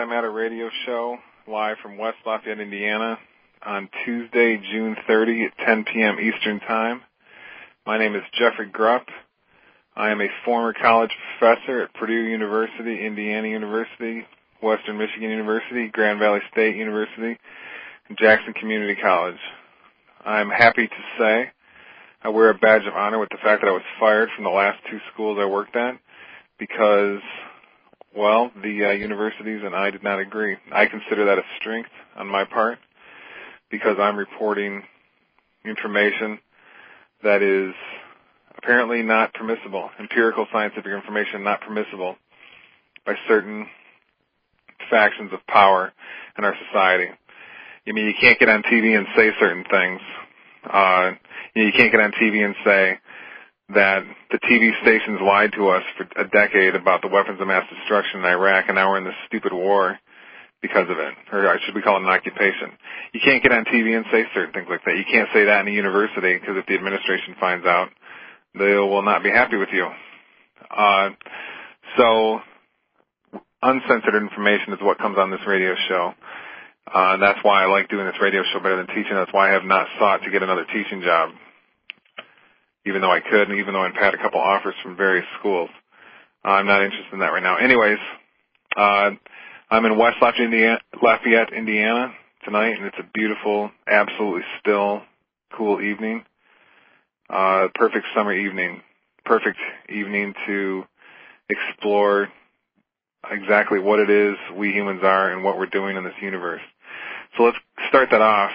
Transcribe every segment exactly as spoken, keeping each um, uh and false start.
Antimatter Radio Show, live from West Lafayette, Indiana, on Tuesday, June thirtieth at ten p.m. Eastern Time. My name is Jeffrey Grupp. I am a former college professor at Purdue University, Indiana University, Western Michigan University, Grand Valley State University, and Jackson Community College. I'm happy to say I wear a badge of honor with the fact that I was fired from the last two schools I worked at because, well, the uh, universities and I did not agree. I consider that a strength on my part because I'm reporting information that is apparently not permissible, empirical scientific information not permissible by certain factions of power in our society. I mean, you can't get on T V and say certain things. Uh, you can't get on T V and say that the T V stations lied to us for a decade about the weapons of mass destruction in Iraq, and now we're in this stupid war because of it. Or should we call it an occupation? You can't get on T V and say certain things like that. You can't say that in a university because if the administration finds out, they will not be happy with you. Uh, so uncensored information is what comes on this radio show. Uh, and that's why I like doing this radio show better than teaching. That's why I have not sought to get another teaching job, even though I could, and even though I've had a couple offers from various schools. Uh, I'm not interested in that right now. Anyways, uh, I'm in West Lafayette, Indiana, Lafayette, Indiana tonight, and it's a beautiful, absolutely still, cool evening. Uh, perfect summer evening. Perfect evening to explore exactly what it is we humans are and what we're doing in this universe. So let's start that off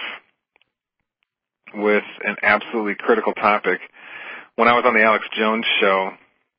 with an absolutely critical topic. When I was on the Alex Jones show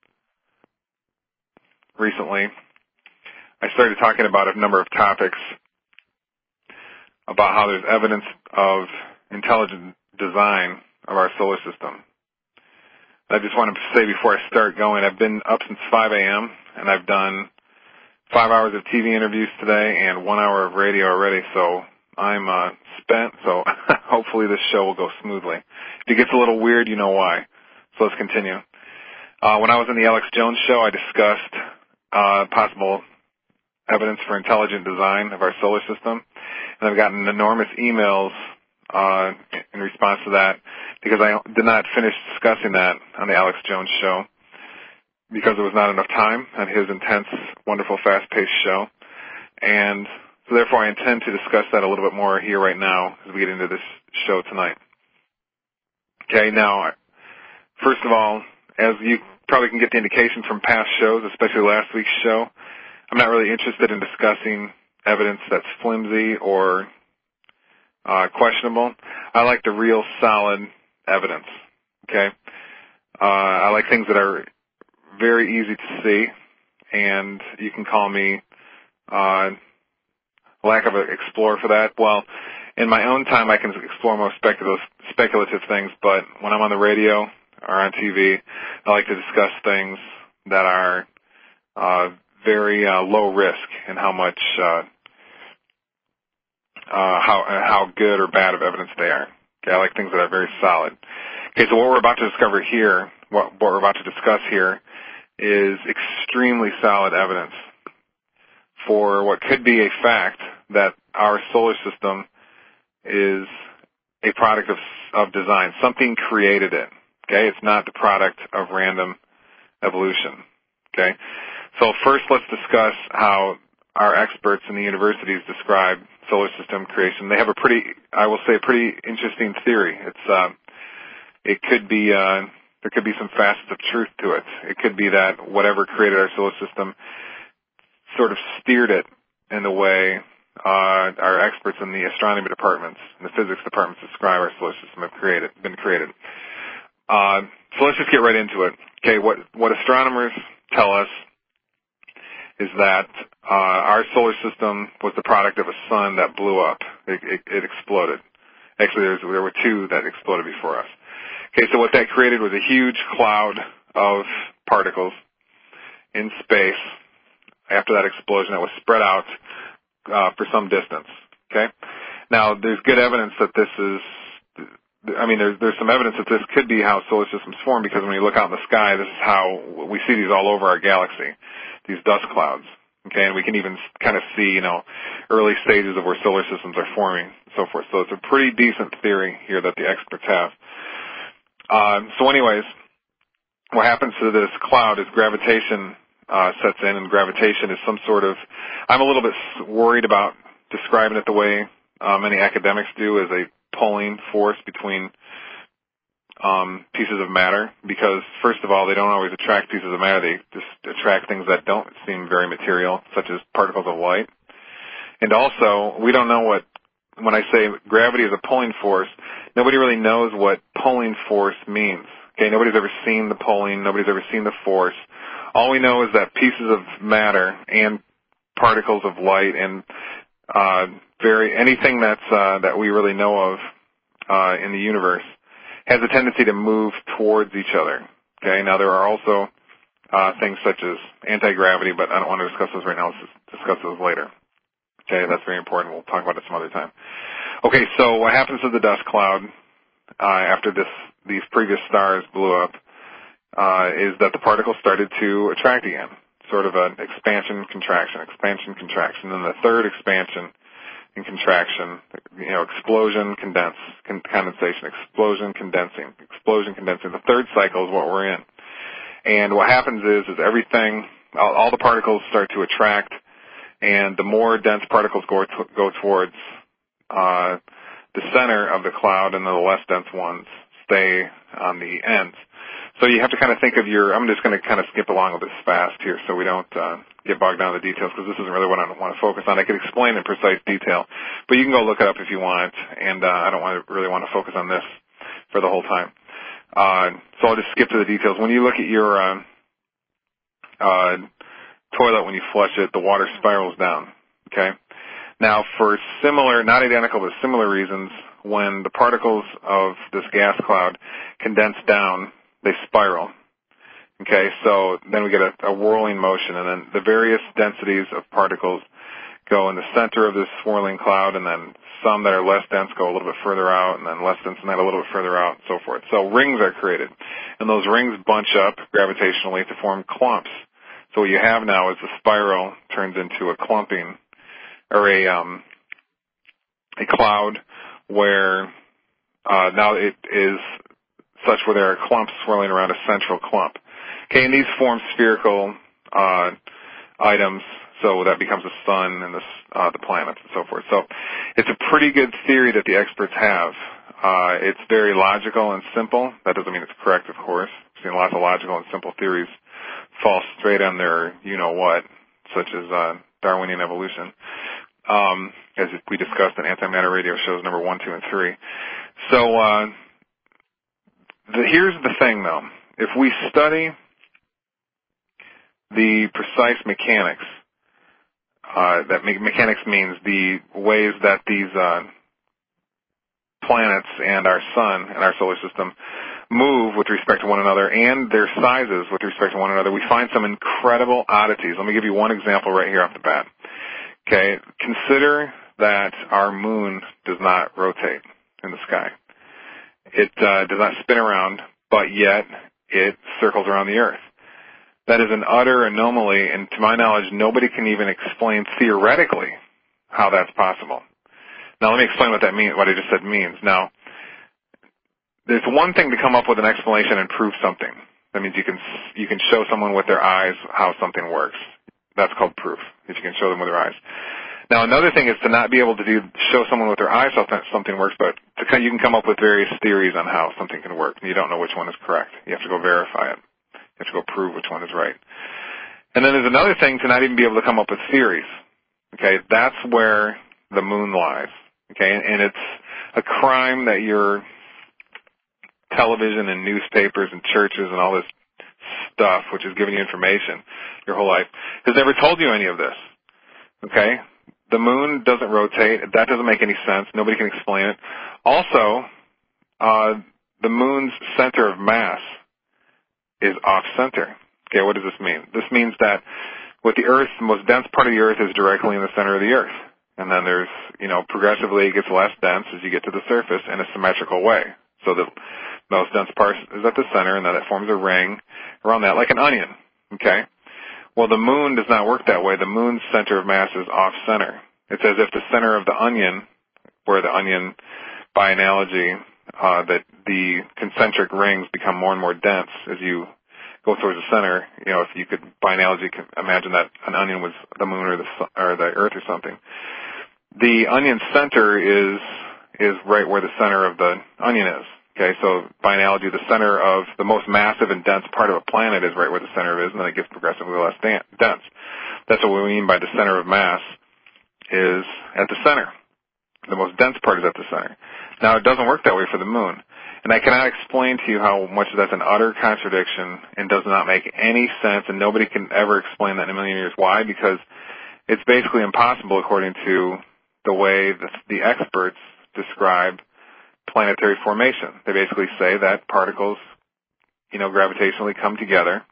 recently, I started talking about a number of topics about how there's evidence of intelligent design of our solar system. I just want to say before I start going, I've been up since five a.m. and I've done five hours of T V interviews today and one hour of radio already, so I'm uh, spent, so hopefully this show will go smoothly. If it gets a little weird, you know why. So let's continue. Uh, when I was on the Alex Jones show, I discussed uh, possible evidence for intelligent design of our solar system, and I've gotten enormous emails uh, in response to that because I did not finish discussing that on the Alex Jones show because there was not enough time on his intense, wonderful, fast-paced show. And so therefore I intend to discuss that a little bit more here right now as we get into this show tonight. Okay, now, first of all, as you probably can get the indication from past shows, especially last week's show, I'm not really interested in discussing evidence that's flimsy or uh, questionable. I like the real solid evidence, okay? Uh, I like things that are very easy to see, and you can call me uh, lack of an explorer for that. Well, in my own time, I can explore more speculative, speculative things, but when I'm on the radio or on T V, I like to discuss things that are uh, very uh, low risk in how much, uh, uh, how how good or bad of evidence they are. Okay, I like things that are very solid. Okay, so what we're about to discover here, what, what we're about to discuss here, is extremely solid evidence for what could be a fact that our solar system is a product of, of design. Something created it. Okay, it's not the product of random evolution. Okay, so first let's discuss how our experts in the universities describe solar system creation. They have a pretty, I will say, pretty interesting theory. It's, uh, it could be, uh, there could be some facets of truth to it. It could be that whatever created our solar system sort of steered it in the way uh, our experts in the astronomy departments and the physics departments describe our solar system have created, been created. Uh, so let's just get right into it. Okay, what what astronomers tell us is that uh, our solar system was the product of a sun that blew up. It, it, it exploded. Actually, there, was, there were two that exploded before us. Okay, so what that created was a huge cloud of particles in space after that explosion that was spread out uh, for some distance. Okay, now there's good evidence that this is, I mean, there's, there's some evidence that this could be how solar systems form because when you look out in the sky, this is how we see these all over our galaxy, these dust clouds. Okay, and we can even kind of see, you know, early stages of where solar systems are forming and so forth. So it's a pretty decent theory here that the experts have. Uh, so anyways, what happens to this cloud is gravitation uh, sets in, and gravitation is some sort of, I'm a little bit worried about describing it the way uh, many academics do, as a pulling force between um, pieces of matter, because first of all, they don't always attract pieces of matter, they just attract things that don't seem very material, such as particles of light. And also, we don't know what, when I say gravity is a pulling force, nobody really knows what pulling force means. Okay, nobody's ever seen the pulling, nobody's ever seen the force. All we know is that pieces of matter and particles of light and uh, very anything that's uh, that we really know of uh, in the universe has a tendency to move towards each other. Okay, now there are also uh, things such as anti-gravity, but I don't want to discuss those right now. Let's discuss those later. Okay, that's very important. We'll talk about it some other time. Okay, so what happens to the dust cloud uh, after this these previous stars blew up uh, is that the particles started to attract again, sort of an expansion, contraction, expansion, contraction. And the third expansion and contraction, you know, explosion, condense, con- condensation, explosion, condensing, explosion, condensing. The third cycle is what we're in. And what happens is, is everything, all, all the particles start to attract, and the more dense particles go, to, go towards uh, the center of the cloud, and the less dense ones stay on the ends. So you have to kind of think of your, I'm just going to kind of skip along with this fast here so we don't uh, get bogged down in the details, because this isn't really what I want to focus on. I could explain in precise detail, but you can go look it up if you want, and uh, I don't want to really want to focus on this for the whole time. Uh, so I'll just skip to the details. When you look at your uh, uh, toilet, when you flush it, the water spirals down, okay? Now, for similar, not identical, but similar reasons, when the particles of this gas cloud condense down, they spiral. Okay, so then we get a, a whirling motion, and then the various densities of particles go in the center of this swirling cloud, and then some that are less dense go a little bit further out, and then less dense than that a little bit further out, and so forth. So rings are created, and those rings bunch up gravitationally to form clumps. So what you have now is the spiral turns into a clumping, or a um, a cloud where uh, now it is such where there are clumps swirling around a central clump. Okay, and these form spherical uh, items, so that becomes the sun and the, uh, the planets and so forth. So it's a pretty good theory that the experts have. Uh, it's very logical and simple. That doesn't mean it's correct, of course. I've seen lots of logical and simple theories fall straight on their you-know-what, such as uh, Darwinian evolution, um, as we discussed in Antimatter Radio shows number one, two, and three. So uh, the, here's the thing, though. If we study the precise mechanics, uh, that me- mechanics means the ways that these uh, planets and our sun and our solar system move with respect to one another and their sizes with respect to one another, we find some incredible oddities. Let me give you one example right here off the bat. Okay, consider that our moon does not rotate in the sky. It uh, does not spin around, but yet it circles around the Earth. That is an utter anomaly, and to my knowledge, nobody can even explain theoretically how that's possible. Now, let me explain what that means, what I just said means. Now, there's one thing to come up with an explanation and prove something. That means you can you can show someone with their eyes how something works. That's called proof, if you can show them with their eyes. Now, another thing is to not be able to do show someone with their eyes how something works, but to, you can come up with various theories on how something can work, and you don't know which one is correct. You have to go verify it. You have to go prove which one is right. And then there's another thing to not even be able to come up with theories. Okay, that's where the moon lies. Okay, and, and it's a crime that your television and newspapers and churches and all this stuff, which is giving you information your whole life, has never told you any of this. Okay, the moon doesn't rotate. That doesn't make any sense. Nobody can explain it. Also, uh, the moon's center of mass is off-center. Okay, what does this mean? This means that with the Earth, the most dense part of the Earth is directly in the center of the Earth. And then there's, you know, progressively it gets less dense as you get to the surface in a symmetrical way. So the most dense part is at the center, and then it forms a ring around that like an onion. Okay? Well, the moon does not work that way. The moon's center of mass is off-center. It's as if the center of the onion, where the onion, by analogy, uh, that the concentric rings become more and more dense as you go towards the center. You know, if you could, by analogy, imagine that an onion was the moon or the or the earth or something. The onion's center is is right where the center of the onion is. Okay, so by analogy, the center of the most massive and dense part of a planet is right where the center is, and then it gets progressively less dense. That's what we mean by the center of mass is at the center. The most dense part is at the center. Now, it doesn't work that way for the moon. And I cannot explain to you how much that's an utter contradiction and does not make any sense, and nobody can ever explain that in a million years. Why? Because it's basically impossible according to the way the, the experts describe planetary formation. They basically say that particles, you know, gravitationally come together,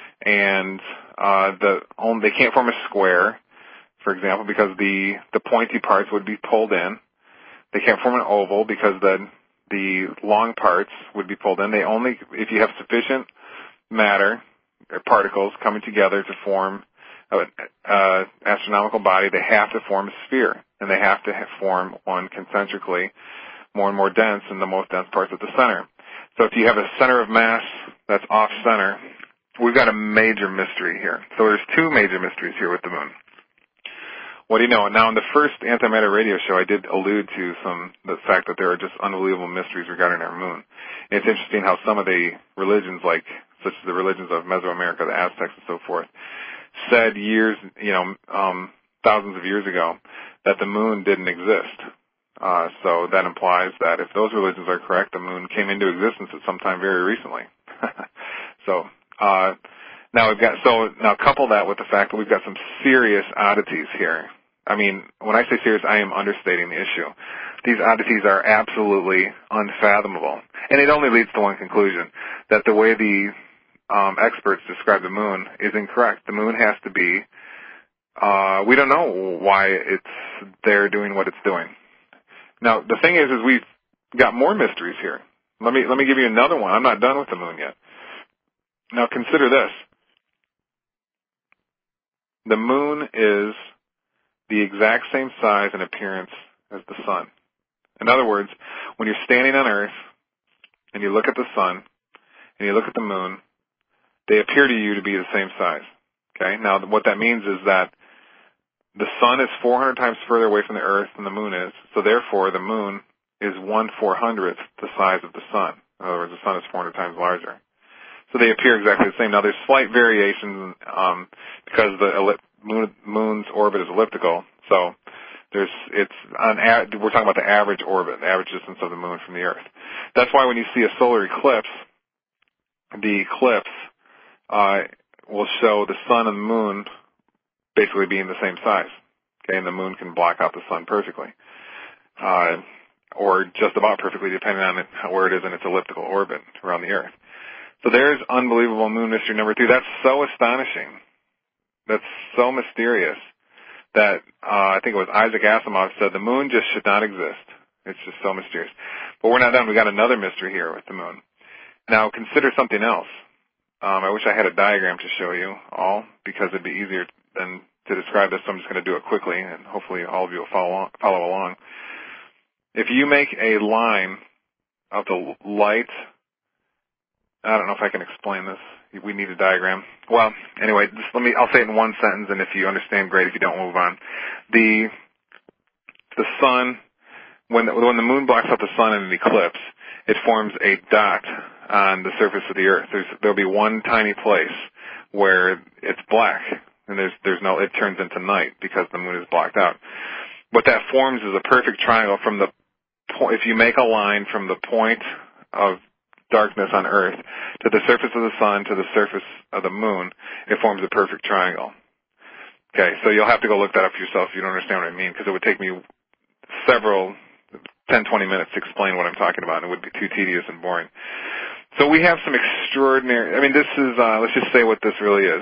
and uh, the only, they can't form a square, for example, because the, the pointy parts would be pulled in. They can't form an oval because the the long parts would be pulled in. They only, if you have sufficient matter or particles coming together to form an uh, astronomical body, they have to form a sphere, and they have to have form one concentrically, more and more dense, and the most dense parts at the center. So if you have a center of mass that's off-center, we've got a major mystery here. So there's two major mysteries here with the moon. What do you know? Now, in the first Antimatter radio show, I did allude to some the fact that there are just unbelievable mysteries regarding our moon. And it's interesting how some of the religions, like such as the religions of Mesoamerica, the Aztecs, and so forth, said years, you know, um, thousands of years ago, that the moon didn't exist. Uh, so that implies that if those religions are correct, the moon came into existence at some time very recently. so. Uh, Now we've got so now couple that with the fact that we've got some serious oddities here. I mean, when I say serious, I am understating the issue. These oddities are absolutely unfathomable, and it only leads to one conclusion: that the way the um, experts describe the moon is incorrect. The moon has to be. Uh, we don't know why it's there doing what it's doing. Now the thing is, is we've got more mysteries here. Let me let me give you another one. I'm not done with the moon yet. Now consider this. The moon is the exact same size and appearance as the sun. In other words, when you're standing on Earth and you look at the sun and you look at the moon, they appear to you to be the same size. Okay? Now, what that means is that the sun is four hundred times further away from the Earth than the moon is, so therefore the moon is one four hundredth the size of the sun. In other words, the sun is four hundred times larger. So they appear exactly the same. Now, there's slight variations um, because the ellip- moon, moon's orbit is elliptical. So there's it's on. We're talking about the average orbit, the average distance of the moon from the Earth. That's why when you see a solar eclipse, the eclipse uh, will show the sun and the moon basically being the same size. Okay, and the moon can block out the sun perfectly, uh, or just about perfectly, depending on it, where it is in its elliptical orbit around the Earth. So there's unbelievable moon mystery number two. That's so astonishing. That's so mysterious that uh, I think it was Isaac Asimov said the moon just should not exist. It's just so mysterious. But we're not done. We got another mystery here with the moon. Now consider something else. Um, I wish I had a diagram to show you all because it'd be easier than to describe this. So I'm just going to do it quickly, and hopefully all of you will follow along, follow along. If you make a line of the light. I don't know if I can explain this. We need a diagram. Well, anyway, just let me, I'll say it in one sentence, and if you understand, great. If you don't, move on. The, the sun, when the, when the moon blocks out the sun in an eclipse, it forms a dot on the surface of the Earth. There's, there'll be one tiny place where it's black, and there's, there's no, it turns into night because the moon is blocked out. What that forms is a perfect triangle from the point, if you make a line from the point of darkness on Earth to the surface of the sun to the surface of the moon, it forms a perfect triangle. Okay, so you'll have to go look that up for yourself if you don't understand what I mean, because it would take me several, ten, twenty minutes to explain what I'm talking about, and it would be too tedious and boring. So we have some extraordinary, I mean, this is, uh, let's just say what this really is.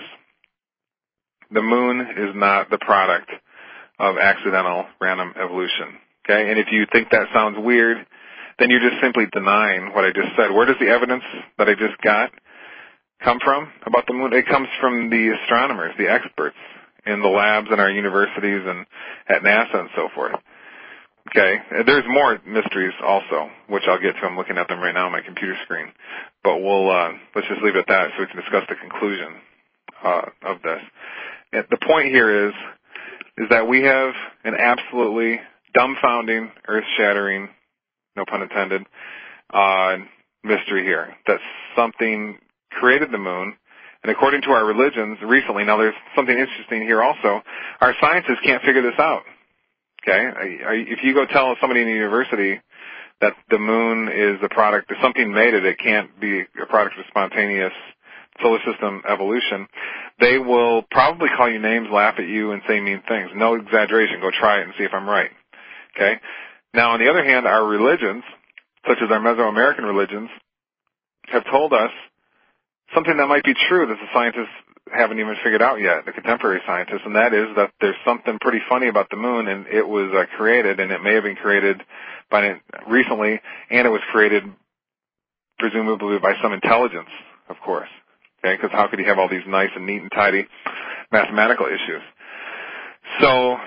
The moon is not the product of accidental random evolution. Okay, and if you think that sounds weird, then you're just simply denying what I just said. Where does the evidence that I just got come from about the moon? It comes from the astronomers, the experts in the labs in our universities and at NASA and so forth. Okay, there's more mysteries also, which I'll get to. I'm looking at them right now on my computer screen. But we'll uh, let's just leave it at that so we can discuss the conclusion uh, of this. And the point here is is that we have an absolutely dumbfounding, earth-shattering, no pun intended, uh, mystery here. That something created the moon, and according to our religions recently, now there's something interesting here also, our scientists can't figure this out. Okay, I, I, if you go tell somebody in a university that the moon is the product, if something made it, it can't be a product of spontaneous solar system evolution, they will probably call you names, laugh at you, and say mean things. No exaggeration. Go try it and see if I'm right. Okay? Now, on the other hand, our religions, such as our Mesoamerican religions, have told us something that might be true that the scientists haven't even figured out yet, the contemporary scientists, and that is that there's something pretty funny about the moon, and it was uh, created, and it may have been created by recently, and it was created presumably by some intelligence, of course. Okay, because how could you have all these nice and neat and tidy mathematical issues? So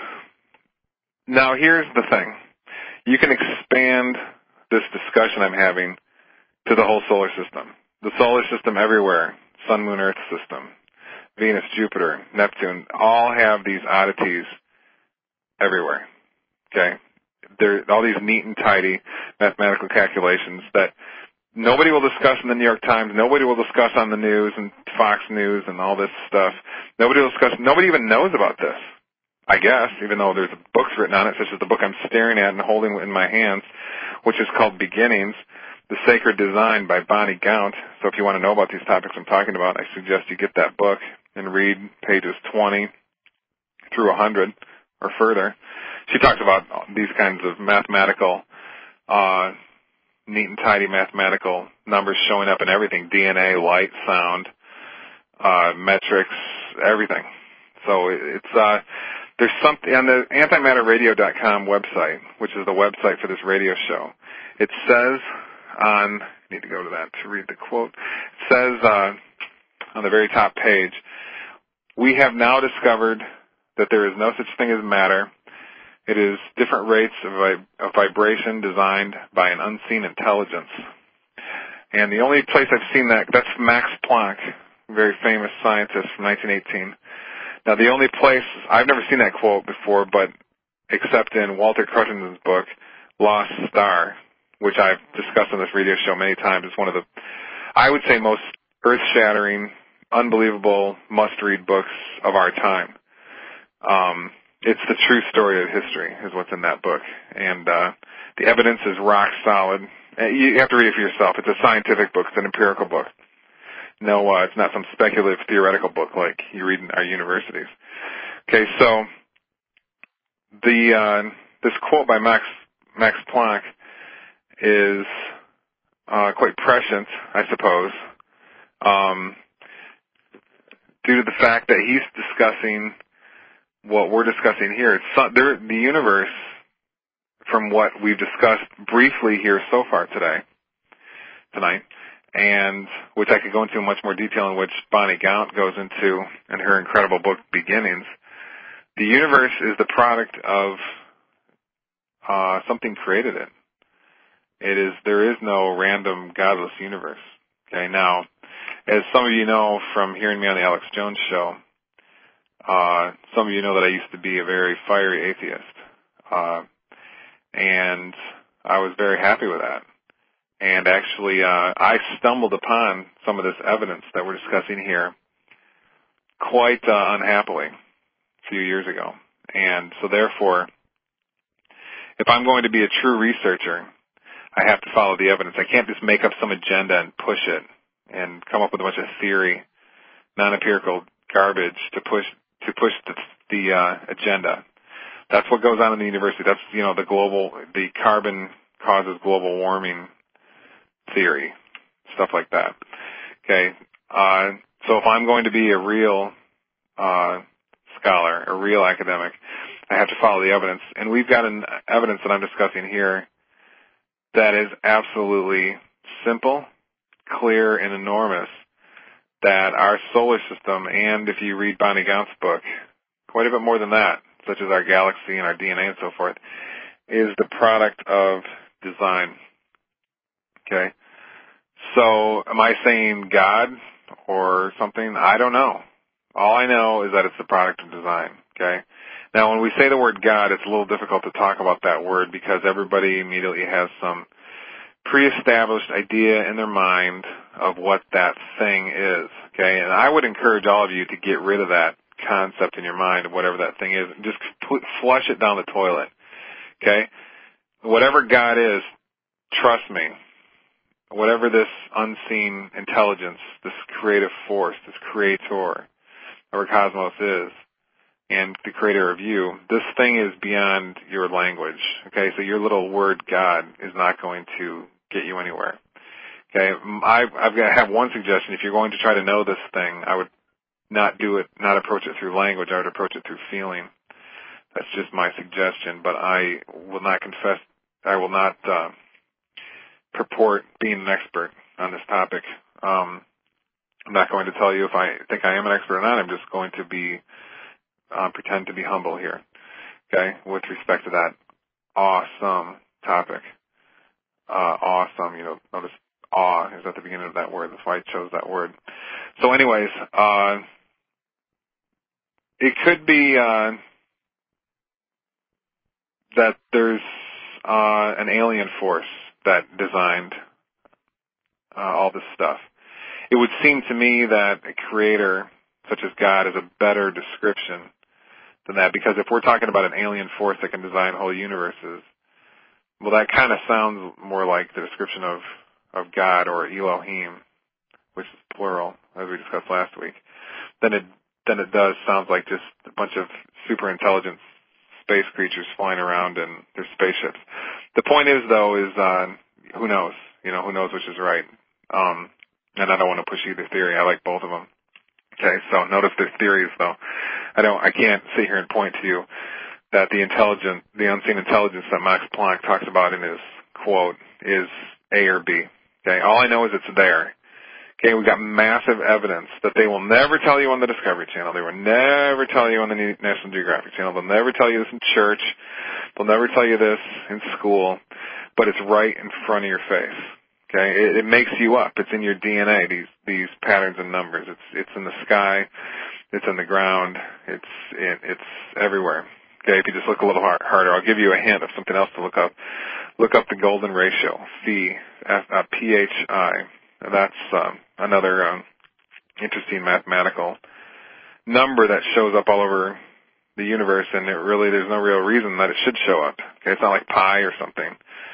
now here's the thing. You can expand this discussion I'm having to the whole solar system. The solar system everywhere, Sun, Moon, Earth system, Venus, Jupiter, Neptune, all have these oddities everywhere. Okay? There are all these neat and tidy mathematical calculations that nobody will discuss in the New York Times. Nobody will discuss on the news and Fox News and all this stuff. Nobody will discuss. Nobody even knows about this, I guess, even though there's books written on it, such as the book I'm staring at and holding in my hands, which is called Beginnings, The Sacred Design by Bonnie Gaunt. So if you want to know about these topics I'm talking about, I suggest you get that book and read pages twenty through one hundred or further. She talks about these kinds of mathematical uh neat and tidy mathematical numbers showing up in everything, D N A, light, sound, uh, metrics, everything. So it's, uh, there's something, on the antimatter radio dot com website, which is the website for this radio show, it says on, I need to go to that to read the quote, it says, uh, on the very top page, we have now discovered that there is no such thing as matter. It is different rates of, vib- of vibration designed by an unseen intelligence. And the only place I've seen that, that's Max Planck, a very famous scientist from nineteen eighteen. Now, the only place, I've never seen that quote before, but except in Walter Crutchenden's book, Lost Star, which I've discussed on this radio show many times. It's one of the, I would say, most earth-shattering, unbelievable, must-read books of our time. Um... It's the true story of history is what's in that book. And uh, the evidence is rock solid. You have to read it for yourself. It's a scientific book. It's an empirical book. No, uh, it's not some speculative theoretical book like you read in our universities. Okay, so the uh, this quote by Max Max Planck is uh, quite prescient, I suppose, um, due to the fact that he's discussing what we're discussing here. It's so, there, the universe, from what we've discussed briefly here so far today, tonight, and which I could go into in much more detail, in which Bonnie Gaunt goes into in her incredible book, Beginnings. The universe is the product of uh, something created it. It is, there is no random, godless universe. Okay, now, as some of you know from hearing me on the Alex Jones show, Uh, some of you know that I used to be a very fiery atheist, uh, and I was very happy with that. And actually, uh, I stumbled upon some of this evidence that we're discussing here quite uh, unhappily a few years ago. And so therefore, if I'm going to be a true researcher, I have to follow the evidence. I can't just make up some agenda and push it and come up with a bunch of theory, non-empirical garbage to push to push the, the uh, agenda. That's what goes on in the university. That's, you know, the global, the carbon causes global warming theory, stuff like that. Okay, uh, so if I'm going to be a real uh, scholar, a real academic, I have to follow the evidence. And we've got an evidence that I'm discussing here that is absolutely simple, clear, and enormous that our solar system, and if you read Bonnie Gaunt's book, quite a bit more than that, such as our galaxy and our D N A and so forth, is the product of design. Okay? So am I saying God or something? I don't know. All I know is that it's the product of design. Okay? Now, when we say the word God, it's a little difficult to talk about that word because everybody immediately has some pre-established idea in their mind of what that thing is. Okay? And I would encourage all of you to get rid of that concept in your mind of whatever that thing is and just put, flush it down the toilet. Okay? Whatever God is, trust me, whatever this unseen intelligence, this creative force, this creator, whatever cosmos is, and the creator of you, this thing is beyond your language. Okay, so your little word God is not going to get you anywhere. Okay, I've, I've got to have one suggestion. If you're going to try to know this thing, I would not do it, not approach it through language. I would approach it through feeling. That's just my suggestion, but I will not confess, I will not uh, purport being an expert on this topic. Um, I'm not going to tell you if I think I am an expert or not. I'm just going to be Uh, pretend to be humble here, okay, with respect to that awesome topic. Uh, awesome, you know, notice awe is at the beginning of that word. That's why I chose that word. So anyways, uh, it could be uh, that there's uh, an alien force that designed uh, all this stuff. It would seem to me that a creator such as God is a better description than that, because if we're talking about an alien force that can design whole universes, well, that kind of sounds more like the description of, of God or Elohim, which is plural, as we discussed last week, than it, than it does sounds like just a bunch of super intelligent space creatures flying around in their spaceships. The point is, though, is uh, who knows? You know, who knows which is right? Um, and I don't want to push either theory. I like both of them. Okay, so notice their theories, though. I don't, I can't sit here and point to you that the intelligent, the unseen intelligence that Max Planck talks about in his quote is A or B. Okay, all I know is it's there. Okay, we've got massive evidence that they will never tell you on the Discovery Channel. They will never tell you on the National Geographic Channel. They'll never tell you this in church. They'll never tell you this in school. But it's right in front of your face. Okay, it, it makes you up. It's in your D N A. These these patterns and numbers. It's it's in the sky. It's in the ground. It's it, it's everywhere. Okay, if you just look a little hard, harder, I'll give you a hint of something else to look up. Look up the golden ratio, Phi, F, uh, P H I. That's um, another um, interesting mathematical number that shows up all over the universe, and it really there's no real reason that it should show up. Okay, it's not like pi or something.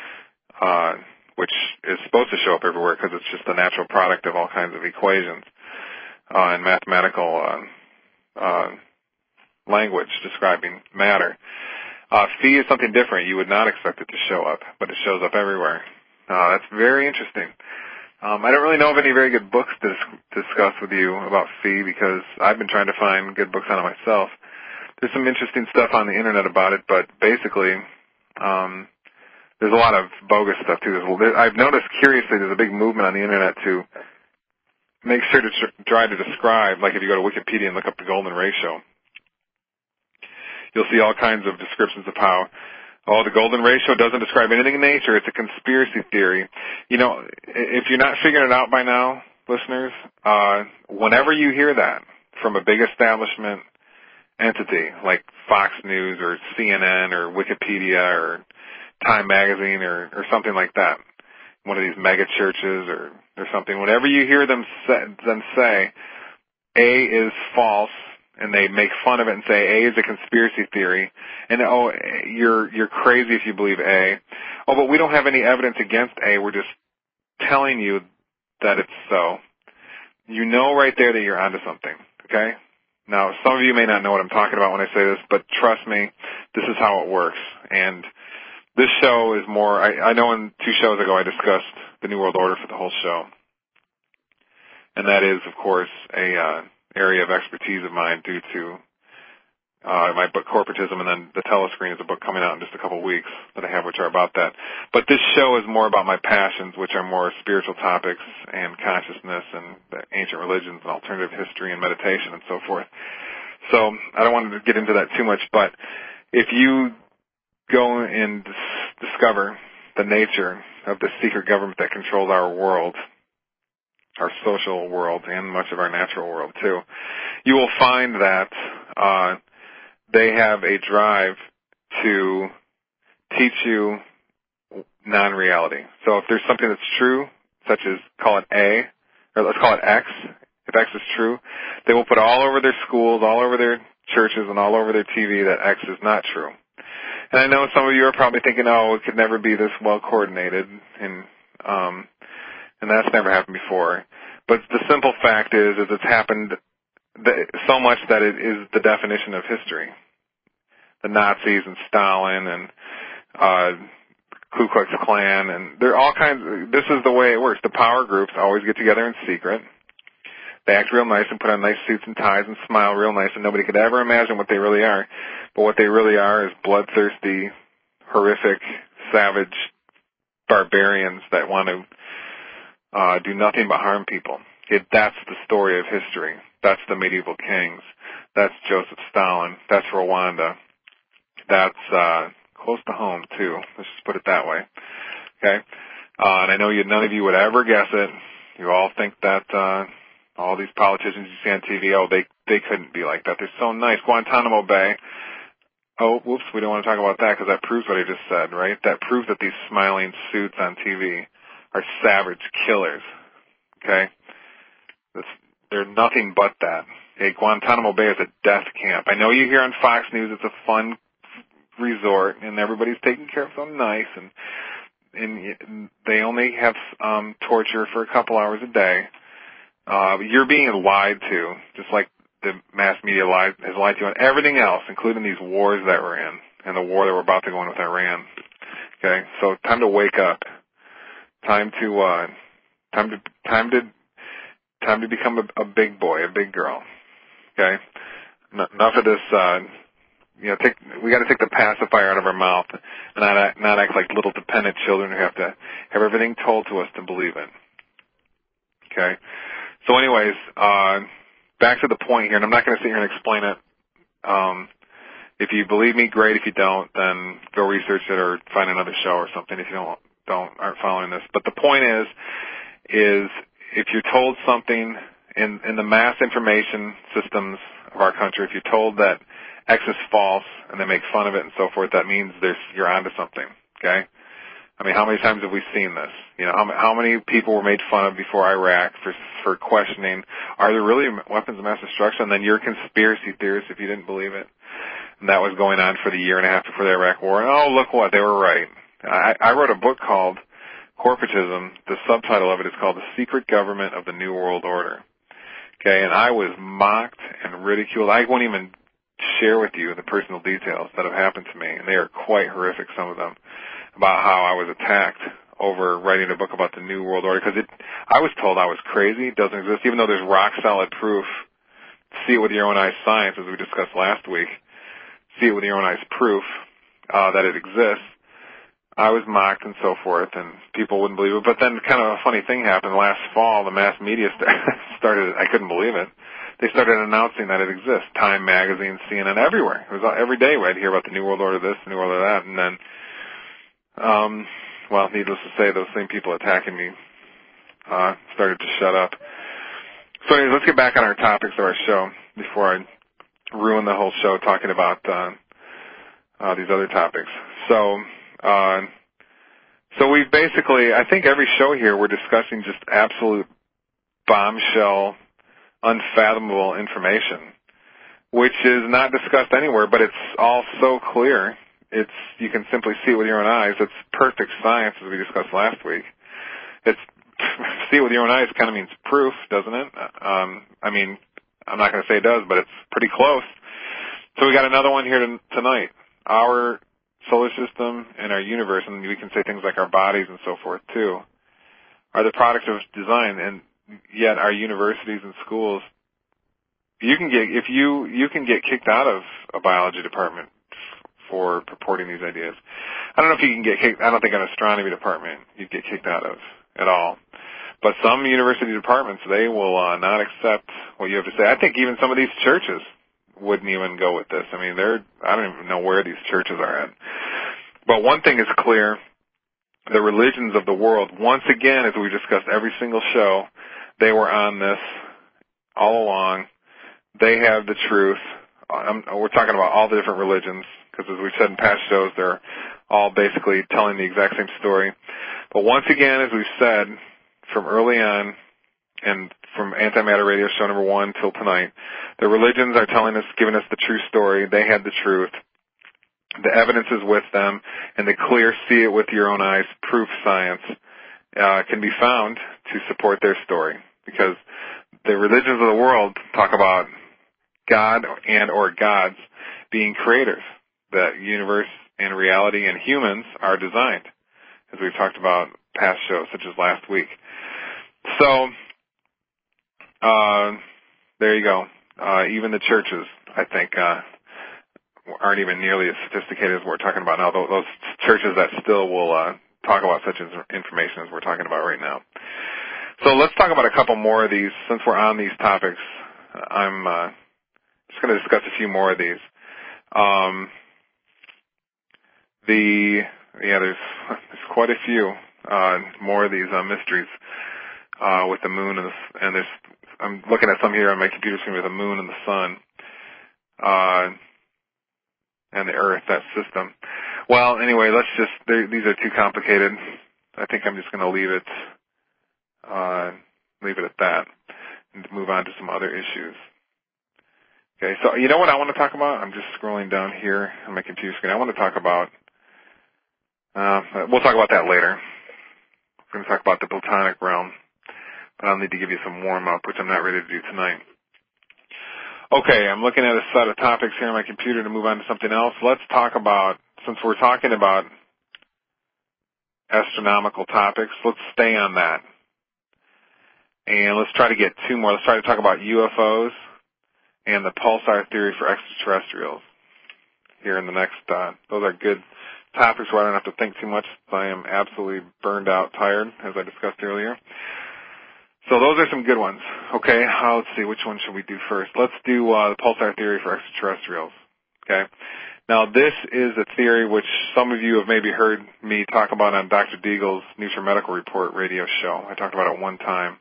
Uh, which is supposed to show up everywhere because it's just the natural product of all kinds of equations uh, and mathematical uh, uh, language describing matter. Uh, Phi is something different. You would not expect it to show up, but it shows up everywhere. Uh, that's very interesting. Um, I don't really know of any very good books to dis- discuss with you about Phi because I've been trying to find good books on it myself. There's some interesting stuff on the internet about it, but basically um, there's a lot of bogus stuff, too. I've noticed, curiously, there's a big movement on the Internet to make sure to tr- try to describe, like if you go to Wikipedia and look up the golden ratio, you'll see all kinds of descriptions of how, oh, the golden ratio doesn't describe anything in nature. It's a conspiracy theory. You know, if you're not figuring it out by now, listeners, uh, whenever you hear that from a big establishment entity like Fox News or C N N or Wikipedia or Time Magazine or, or something like that, one of these mega churches or, or something, whenever you hear them say, them say A is false and they make fun of it and say A is a conspiracy theory and, oh, you're you're crazy if you believe A. Oh, but we don't have any evidence against A. We're just telling you that it's so. You know right there that you're onto something, okay? Now, some of you may not know what I'm talking about when I say this, but trust me, this is how it works. And this show is more, I, I know in two shows ago I discussed the New World Order for the whole show. And that is, of course, a uh, area of expertise of mine due to Uh, my book, Corporatism, and then The Telescreen is a book coming out in just a couple of weeks that I have, which are about that. But this show is more about my passions, which are more spiritual topics and consciousness and the ancient religions and alternative history and meditation and so forth. So I don't want to get into that too much, but if you go and dis- discover the nature of the secret government that controls our world, our social world, and much of our natural world too, you will find that uh, they have a drive to teach you non-reality. So if there's something that's true, such as call it A, or let's call it X, if X is true, they will put all over their schools, all over their churches, and all over their T V that X is not true. And I know some of you are probably thinking, oh, it could never be this well coordinated, and um, and that's never happened before. But the simple fact is, is it's happened so much that it is the definition of history. The Nazis and Stalin and uh, Ku Klux Klan, and there are all kinds of, this is the way it works. The power groups always get together in secret. They act real nice and put on nice suits and ties and smile real nice, and nobody could ever imagine what they really are. But what they really are is bloodthirsty, horrific, savage barbarians that want to uh, do nothing but harm people. It, that's the story of history. That's the medieval kings. That's Joseph Stalin. That's Rwanda. That's uh, close to home, too. Let's just put it that way. Okay? Uh, and I know you, none of you would ever guess it. You all think that uh, all these politicians you see on T V, oh, they, they couldn't be like that. They're so nice. Guantanamo Bay. Oh, whoops, we don't want to talk about that because that proves what I just said, right? That proves that these smiling suits on T V are savage killers. Okay? That's, they're nothing but that. Okay, Guantanamo Bay is a death camp. I know you hear on Fox News it's a fun resort and everybody's taken care of so nice, and and they only have um, torture for a couple hours a day. Uh, you're being lied to, just like the mass media lied, has lied to you on everything else, including these wars that we're in and the war that we're about to go in with Iran. Okay, so time to wake up. Time to uh, time to time to time to become a, a big boy, a big girl. Okay, N- enough of this. Uh, you know, take, we got to take the pacifier out of our mouth and not act, not act like little dependent children who have to have everything told to us to believe it. Okay. So, anyways, uh, back to the point here, and I'm not going to sit here and explain it. Um, if you believe me, great. If you don't, then go research it or find another show or something. If you don't don't aren't following this, but the point is, is if you're told something in in the mass information systems of our country, if you're told that X is false and they make fun of it and so forth, that means there's you're onto something. Okay. I mean, how many times have we seen this? You know, how, how many people were made fun of before Iraq for for questioning, are there really weapons of mass destruction? And then you're a conspiracy theorist if you didn't believe it. And that was going on for the year and a half before the Iraq War. And oh, look what, they were right. I, I wrote a book called Corporatism. The subtitle of it is called The Secret Government of the New World Order. Okay, and I was mocked and ridiculed. I won't even share with you the personal details that have happened to me, and they are quite horrific, some of them, about how I was attacked over writing a book about the New World Order, because it, I was told I was crazy, it doesn't exist, even though there's rock-solid proof. See it with your own eyes science, as we discussed last week. See it with your own eyes proof uh, that it exists. I was mocked and so forth, and people wouldn't believe it. But then kind of a funny thing happened. Last fall, the mass media started, I couldn't believe it. They started announcing that it exists. Time magazine, C N N, everywhere. It was every day we'd hear about the New World Order this, the New World Order that, and then Um, well, needless to say, those same people attacking me uh, started to shut up. So anyways, let's get back on our topics of our show before I ruin the whole show talking about uh, uh, these other topics. So, uh, so we basically, I think every show here we're discussing just absolute bombshell, unfathomable information, which is not discussed anywhere, but it's all so clear. It's, you can simply see it with your own eyes. It's perfect science, as we discussed last week. It's, see it with your own eyes kind of means proof, doesn't it? Um, I mean, I'm not going to say it does, but it's pretty close. So we got another one here to, tonight. Our solar system and our universe, and we can say things like our bodies and so forth too, are the product of design, and yet our universities and schools, you can get, if you, you can get kicked out of, a biology department for purporting these ideas. I don't know if you can get kicked. I don't think an astronomy department you'd get kicked out of at all. But some university departments, they will uh, not accept what you have to say. I think even some of these churches wouldn't even go with this. I mean, they're, I don't even know where these churches are at. But one thing is clear, the religions of the world, once again, as we discussed every single show, they were on this all along. They have the truth. Um, we're talking about all the different religions, because as we've said in past shows, they're all basically telling the exact same story. But once again, as we've said, from early on, and from Antimatter Radio Show number one till tonight, the religions are telling us, giving us the true story. They had the truth. The evidence is with them, and the clear, see it with your own eyes, proof science uh, can be found to support their story. Because the religions of the world talk about God and or gods being creators. The universe and reality and humans are designed, as we've talked about past shows, such as last week. So, uh, there you go. Uh, even the churches, I think, uh, aren't even nearly as sophisticated as we're talking about now. Those churches that still will uh, talk about such information as we're talking about right now. So let's talk about a couple more of these. Since we're on these topics, I'm uh, just going to discuss a few more of these. Um, the yeah, there's there's quite a few uh, more of these uh, mysteries uh, with the moon and, the, and there's I'm looking at some here on my computer screen with the moon and the sun. Uh, and the Earth, that system. Well, anyway, let's just, these are too complicated. I think I'm just going to leave it, uh, leave it at that and move on to some other issues. Okay, so you know what I want to talk about? I'm just scrolling down here on my computer screen. I want to talk about, uh, we'll talk about that later. We're going to talk about the Platonic realm, but I'll need to give you some warm-up, which I'm not ready to do tonight. Okay, I'm looking at a set of topics here on my computer to move on to something else. Let's talk about, since we're talking about astronomical topics, let's stay on that. And let's try to get two more. Let's try to talk about U F Os and the pulsar theory for extraterrestrials here in the next, uh, those are good topics where I don't have to think too much. I am absolutely burned out, tired, as I discussed earlier. So those are some good ones. Okay, uh, let's see, which one should we do first? Let's do uh, the pulsar theory for extraterrestrials. Okay. Now this is a theory which some of you have maybe heard me talk about on Doctor Deagle's NutriMedical Report radio show. I talked about it one time.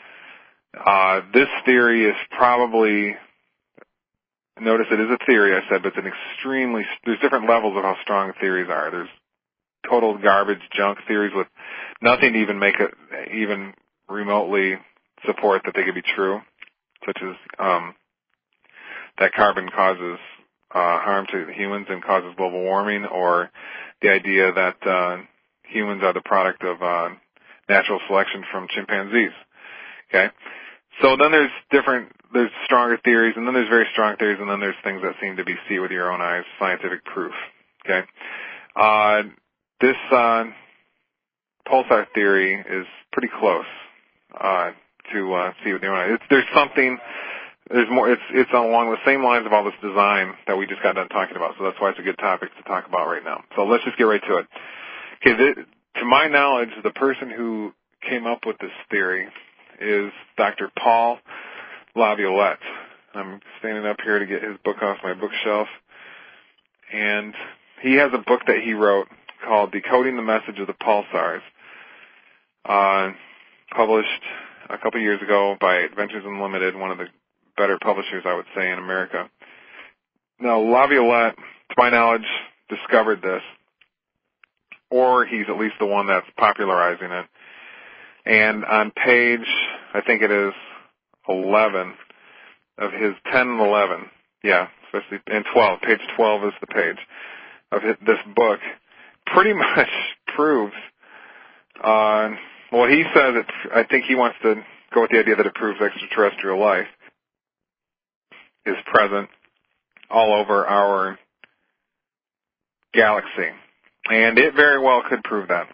Uh, this theory is probably, notice it is a theory, I said, but it's an extremely, there's different levels of how strong theories are. There's total garbage, junk theories with nothing to even make it, even remotely support that they could be true, such as um, that carbon causes uh, harm to humans and causes global warming, or the idea that uh, humans are the product of uh, natural selection from chimpanzees. Okay, so then there's different, there's stronger theories, and then there's very strong theories, and then there's things that seem to be see with your own eyes, scientific proof. Okay, uh, this uh, pulsar theory is pretty close. Uh, to uh, see what they're doing. It's, there's something, there's more, it's it's along the same lines of all this design that we just got done talking about, so that's why it's a good topic to talk about right now. So let's just get right to it. Okay, th- to my knowledge, the person who came up with this theory is Doctor Paul Laviolette. I'm standing up here to get his book off my bookshelf, and he has a book that he wrote called Decoding the Message of the Pulsars, uh, published a couple years ago by Adventures Unlimited, one of the better publishers, I would say, in America. Now, Laviolette, to my knowledge, discovered this, or he's at least the one that's popularizing it. And on page, I think it is eleven of his ten and eleven, yeah, especially, and twelve, page twelve is the page of his, this book, pretty much proves uh, what he says. It's, I think he wants to go with the idea that it proves extraterrestrial life is present all over our galaxy. And it very well could prove that.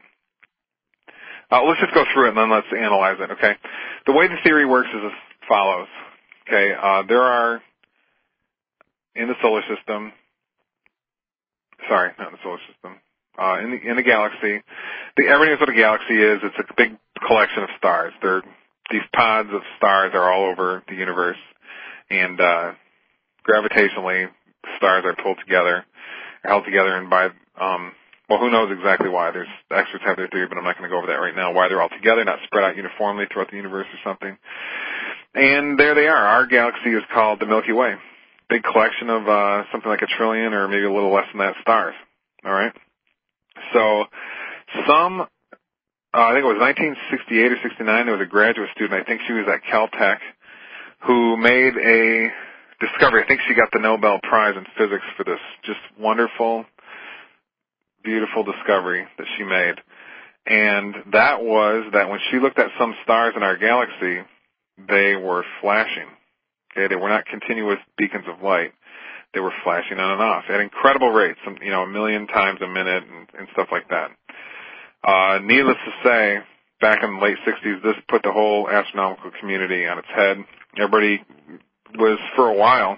Uh, let's just go through it and then let's analyze it, okay? The way the theory works is as follows, okay? Uh, there are in the solar system, sorry, not in the solar system, uh, in the in the galaxy. The, everybody knows what a galaxy is. It's a big collection of stars. They're, these pods of stars are all over the universe, and uh, gravitationally, stars are pulled together, are held together, and by um, well, who knows exactly why? There's experts have their theory, but I'm not going to go over that right now. Why they're all together, not spread out uniformly throughout the universe or something. And there they are. Our galaxy is called the Milky Way. Big collection of uh, something like a trillion or maybe a little less than that stars. All right. So some, uh, I think it was nineteen sixty-eight or sixty-nine. There was a graduate student. I think she was at Caltech, who made a discovery. I think she got the Nobel Prize in physics for this just wonderful, beautiful discovery that she made. And that was that when she looked at some stars in our galaxy, they were flashing. Okay, they were not continuous beacons of light. They were flashing on and off at incredible rates, some, you know, a million times a minute and, and stuff like that. Uh, needless to say, back in the late sixties, this put the whole astronomical community on its head. Everybody was, for a while,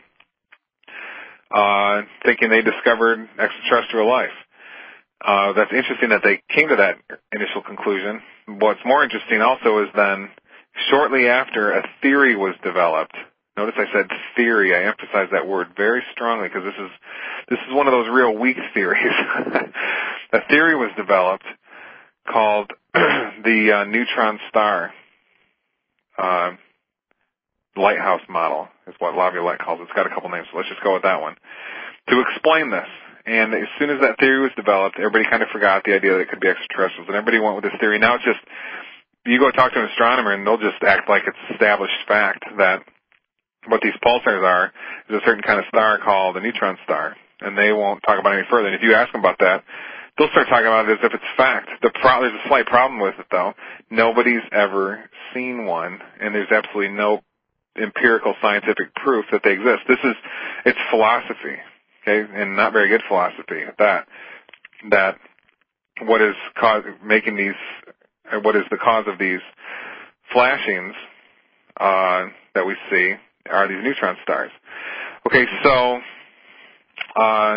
uh, thinking they discovered extraterrestrial life. Uh, that's interesting that they came to that initial conclusion. What's more interesting also is then, shortly after, a theory was developed. Notice I said theory. I emphasize that word very strongly because this is this is one of those real weak theories. A theory was developed called the uh, neutron star uh, lighthouse model, is what Laviolette calls it. It's got a couple names, so let's just go with that one, to explain this. And as soon as that theory was developed, everybody kind of forgot the idea that it could be extraterrestrials, and everybody went with this theory. Now it's just, you go talk to an astronomer, and they'll just act like it's established fact that what these pulsars are is a certain kind of star called a neutron star, and they won't talk about it any further. And if you ask them about that, they'll start talking about it as if it's fact. The pro- there's a slight problem with it, though. Nobody's ever seen one, and there's absolutely no empirical scientific proof that they exist. This is, it's philosophy, okay, and not very good philosophy at that, that what is cause, making these, what is the cause of these flashings uh, that we see are these neutron stars. Okay, so uh,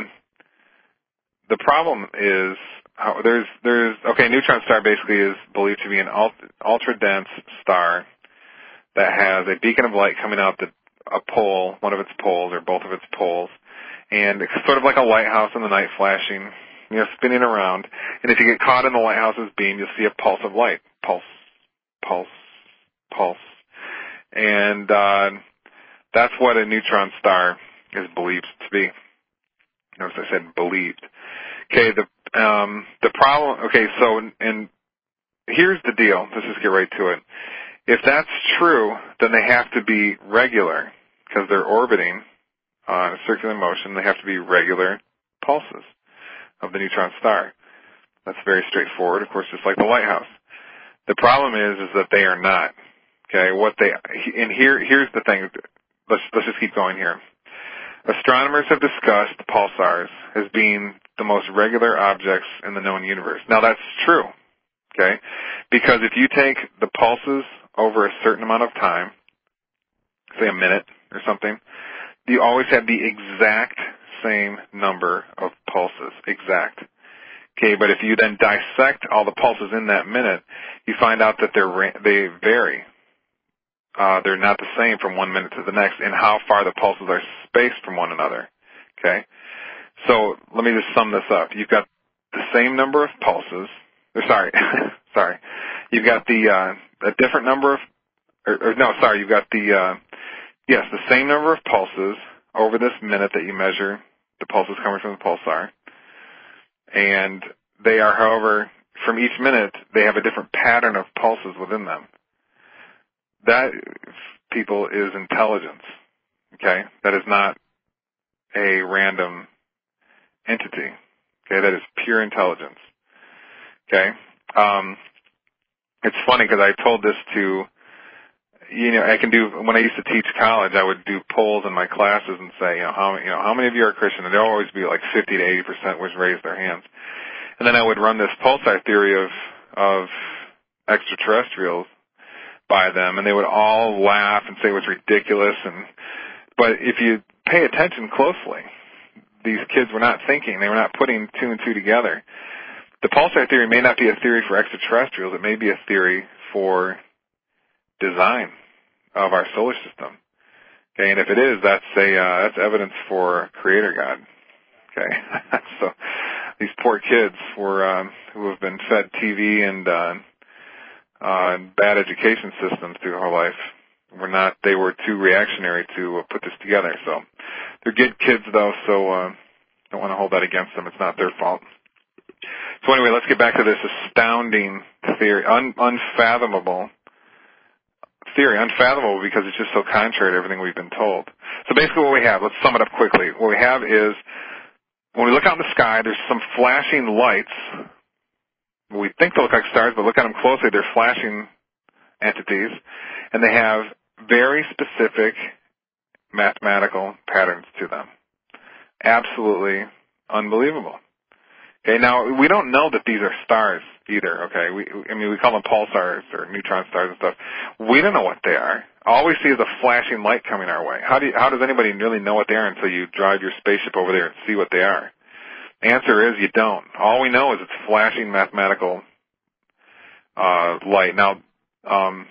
the problem is how, there's there's okay, neutron star basically is believed to be an ultra dense star that has a beacon of light coming out the a pole, one of its poles or both of its poles, and it's sort of like a lighthouse in the night flashing, you know, spinning around. And if you get caught in the lighthouse's beam, you'll see a pulse of light, pulse, pulse, pulse, and uh, that's what a neutron star is believed to be. Notice I said believed. Okay, the um, the problem. Okay, so and here's the deal. Let's just get right to it. If that's true, then they have to be regular because they're orbiting on a circular motion. They have to be regular pulses of the neutron star. That's very straightforward, of course, just like the lighthouse. The problem is, is that they are not. Okay, what they and here here's the thing. Let's let's just keep going here. Astronomers have discussed pulsars as being the most regular objects in the known universe. Now that's true, okay? Because if you take the pulses over a certain amount of time, say a minute or something, you always have the exact same number of pulses, exact. Okay, but if you then dissect all the pulses in that minute, you find out that they're they vary. Uh, they're not the same from one minute to the next in how far the pulses are spaced from one another. Okay? So let me just sum this up. You've got the same number of pulses. Or sorry, sorry. You've got the uh, a different number of, or, or no, sorry. You've got the uh, yes, the same number of pulses over this minute that you measure the pulses coming from the pulsar, and they are, however, from each minute they have a different pattern of pulses within them. That, people, is intelligence, okay? That is not a random entity, okay? That is pure intelligence, okay? Um, it's funny because I told this to, you know, I can do, when I used to teach college, I would do polls in my classes and say, you know, how, you know, how many of you are Christian? And there would always be like fifty to eighty percent would raise their hands. And then I would run this pulsar theory of, of extraterrestrials by them, and they would all laugh and say it was ridiculous and But if you pay attention closely, these kids were not thinking. They were not putting two and two together. The pulsar theory may not be a theory for extraterrestrials. It may be a theory for design of our solar system. Okay, and if it is, that's a uh, that's evidence for Creator God. Okay, so these poor kids were um, who have been fed T V and uh, uh, bad education systems through their whole life were not. They were too reactionary to uh, put this together. So they're good kids, though. So uh, don't want to hold that against them. It's not their fault. So anyway, let's get back to this astounding theory, un- unfathomable. theory, unfathomable because it's just so contrary to everything we've been told. So basically what we have, let's sum it up quickly. What we have is, when we look out in the sky, there's some flashing lights. We think they look like stars, but look at them closely, they're flashing entities, and they have very specific mathematical patterns to them. Absolutely unbelievable. Okay, now, we don't know that these are stars either, okay? We, I mean, we call them pulsars or neutron stars and stuff. We don't know what they are. All we see is a flashing light coming our way. How do you, how does anybody really know what they are until you drive your spaceship over there and see what they are? The answer is you don't. All we know is it's flashing mathematical uh, light. Now, um,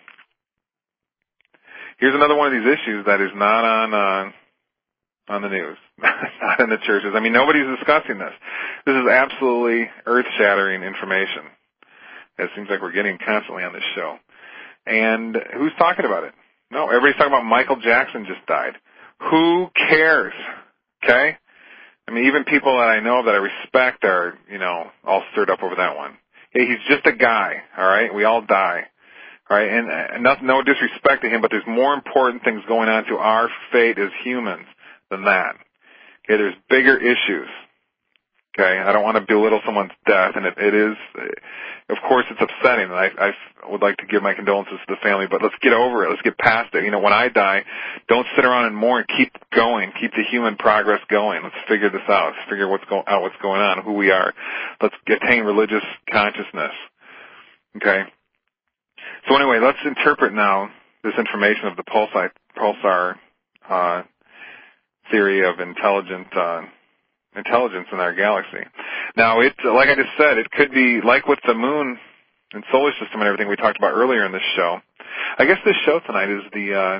here's another one of these issues that is not on uh, on the news, not in the churches. I mean, nobody's discussing this. This is absolutely earth-shattering information. It seems like we're getting constantly on this show. And who's talking about it? No, everybody's talking about Michael Jackson just died. Who cares? Okay? I mean, even people that I know that I respect are, you know, all stirred up over that one. Hey, he's just a guy, all right? We all die, all right? And, and not, no disrespect to him, but there's more important things going on to our fate as humans than that. Okay, there's bigger issues. Okay, I don't want to belittle someone's death, and it, it is, of course, it's upsetting. And I, I would like to give my condolences to the family, but let's get over it. Let's get past it. You know, when I die, don't sit around and mourn. Keep going. Keep the human progress going. Let's figure this out. Let's figure what's go, out what's going on, who we are. Let's attain religious consciousness. Okay. So anyway, let's interpret now this information of the pulsar, pulsar uh, theory of intelligent. Uh, intelligence in our galaxy. Now, it, like I just said, it could be like with the moon and solar system and everything we talked about earlier in this show. I guess this show tonight is the uh,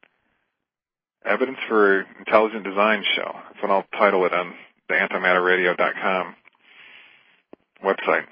Evidence for Intelligent Design show. That's what I'll title it on the antimatter radio dot com website.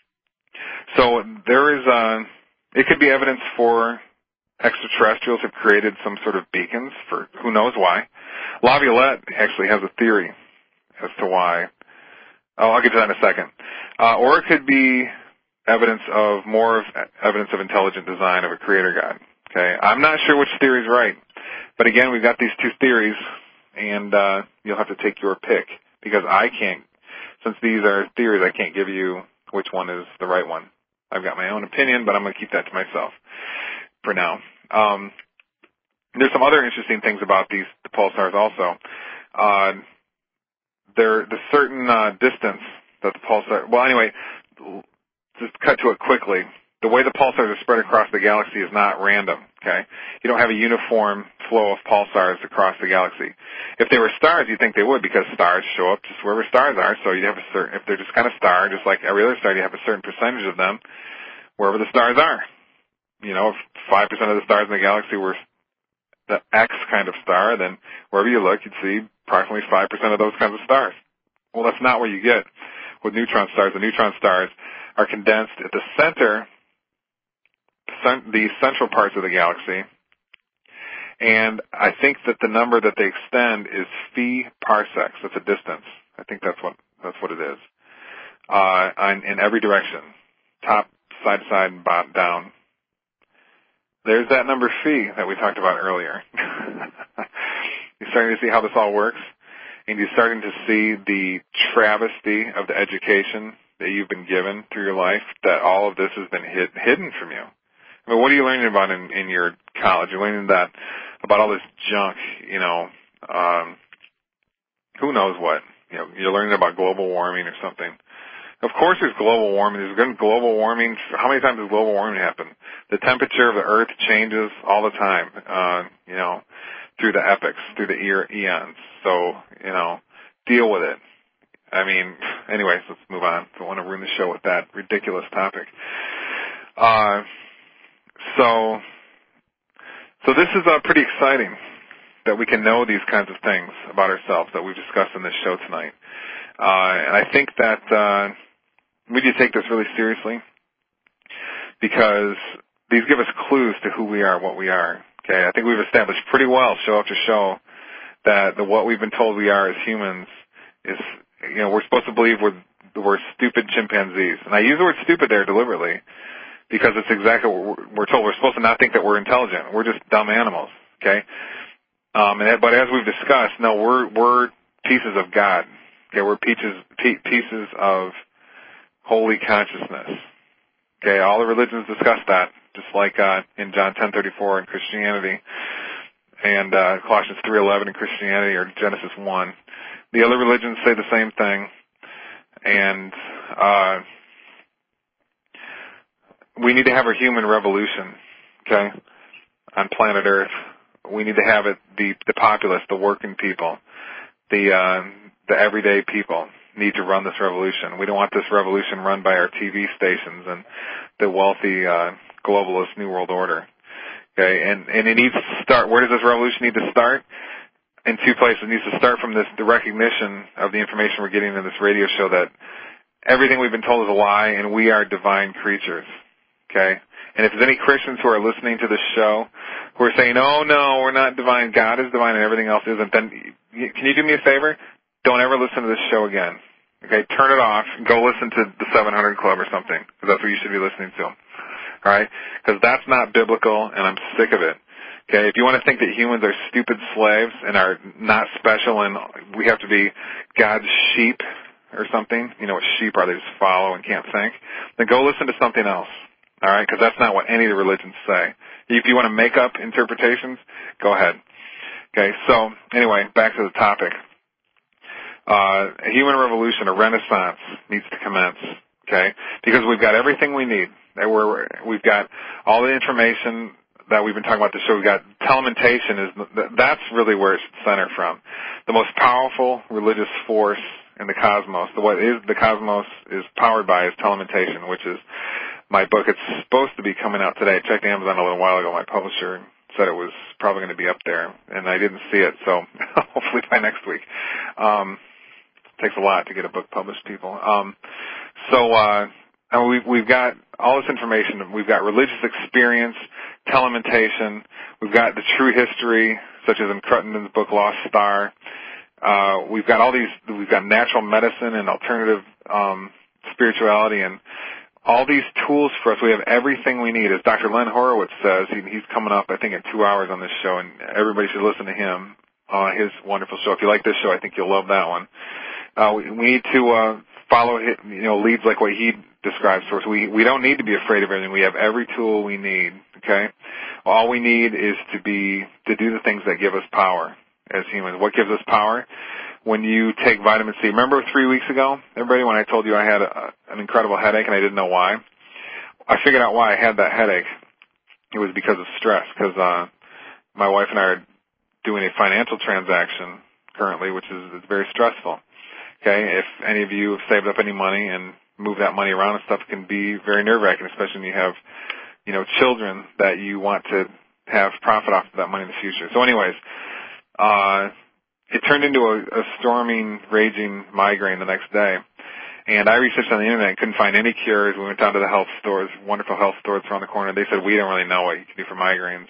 So there is, uh, it could be evidence for extraterrestrials have created some sort of beacons for who knows why. Laviolette actually has a theory as to why. Oh, I'll get to that in a second. Uh, or it could be evidence of more of evidence of intelligent design of a creator God. Okay, I'm not sure which theory is right, but again, we've got these two theories, and uh, you'll have to take your pick because I can't. Since these are theories, I can't give you which one is the right one. I've got my own opinion, but I'm going to keep that to myself for now. Um, there's some other interesting things about these the pulsars also. Uh, There, the certain uh, distance that the pulsar. Well, anyway, just cut to it quickly. The way the pulsars are spread across the galaxy is not random. Okay, you don't have a uniform flow of pulsars across the galaxy. If they were stars, you'd think they would, because stars show up just wherever stars are. So you have a certain. If they're just kind of star, just like every other star, you have a certain percentage of them wherever the stars are. You know, if five percent of the stars in the galaxy were the X kind of star, then wherever you look, you'd see approximately five percent of those kinds of stars. Well, that's not what you get with neutron stars. The neutron stars are condensed at the center, the central parts of the galaxy, and I think that the number that they extend is phi parsecs. That's a distance. I think that's what that's what it is. Uh, in, in every direction, top, side to side, and bottom, down. There's that number phi that we talked about earlier. You're starting to see how this all works, and you're starting to see the travesty of the education that you've been given through your life, that all of this has been hid, hidden from you. I mean, what are you learning about in, in your college? You're learning that about all this junk, you know, um, who knows what. You know, you're learning about global warming or something. Of course there's global warming. There's been global warming. How many times does global warming happen? The temperature of the Earth changes all the time. Uh, you know, through the epochs, through the eons. So, you know, deal with it. I mean, anyways, let's move on. Don't want to ruin the show with that ridiculous topic. Uh, so, so this is uh, pretty exciting that we can know these kinds of things about ourselves that we've discussed in this show tonight. Uh, and I think that uh, we need to take this really seriously because these give us clues to who we are, what we are. Okay, I think we've established pretty well, show after show, that the, what we've been told we are as humans is, you know, we're supposed to believe we're we're stupid chimpanzees, and I use the word stupid there deliberately because it's exactly what we're, we're told. We're supposed to not think that we're intelligent. We're just dumb animals. Okay, um, and but as we've discussed, no, we're we're pieces of God. Okay, we're pieces pieces of holy consciousness. Okay, all the religions discuss that, just like uh, in John ten thirty-four in Christianity, and uh, Colossians three eleven in Christianity, or Genesis one. The other religions say the same thing, and uh, we need to have a human revolution. Okay, on planet Earth, we need to have it. The the populace, the working people, the uh, the everyday people need to run this revolution. We don't want this revolution run by our T V stations and the wealthy uh, globalist New World Order. Okay, and, and it needs to start. Where does this revolution need to start? In two places. It needs to start from this, the recognition of the information we're getting in this radio show that everything we've been told is a lie and we are divine creatures. Okay? And if there's any Christians who are listening to this show who are saying, oh, no, we're not divine, God is divine and everything else isn't, then can you do me a favor? Don't ever listen to this show again. Okay? Turn it off and go listen to the seven hundred Club or something, because that's what you should be listening to. All right? Because that's not biblical, and I'm sick of it. Okay? If you want to think that humans are stupid slaves and are not special and we have to be God's sheep or something, you know what sheep are, they just follow and can't think, then go listen to something else. All right? Because that's not what any of the religions say. If you want to make up interpretations, go ahead. Okay? So, anyway, back to the topic. Uh, a human revolution, a renaissance needs to commence, okay? Because we've got everything we need. We're, we've got all the information that we've been talking about the show. We've got telementation. Is that's really where it should center from. The most powerful religious force in the cosmos, the what is the cosmos is powered by is telementation, which is my book. It's supposed to be coming out today. I checked Amazon a little while ago. My publisher said it was probably going to be up there, and I didn't see it, so hopefully by next week. Um, takes a lot to get a book published, people. Um, so uh, we've, we've got all this information. We've got religious experience, telementation. We've got the true history, such as in Cruttenden's book, Lost Star. Uh, we've got all these. We've got natural medicine and alternative um, spirituality and all these tools for us. We have everything we need. As Doctor Len Horowitz says, he, he's coming up, I think, in two hours on this show, and everybody should listen to him on his wonderful show. If you like this show, I think you'll love that one. Uh, we, we need to uh, follow, his, you know, leads like what he describes for us. We we don't need to be afraid of everything. We have every tool we need. Okay, all we need is to be to do the things that give us power as humans. What gives us power? When you take vitamin C. Remember three weeks ago, everybody, when I told you I had a, an incredible headache and I didn't know why? I figured out why I had that headache. It was because of stress. Because uh, my wife and I are doing a financial transaction currently, which is, is very stressful. Okay, if any of you have saved up any money and moved that money around and stuff, it can be very nerve-wracking, especially when you have, you know, children that you want to have profit off of that money in the future. So anyways, uh, it turned into a, a storming, raging migraine the next day. And I researched on the internet and couldn't find any cures. We went down to the health stores, wonderful health stores around the corner. They said, we don't really know what you can do for migraines.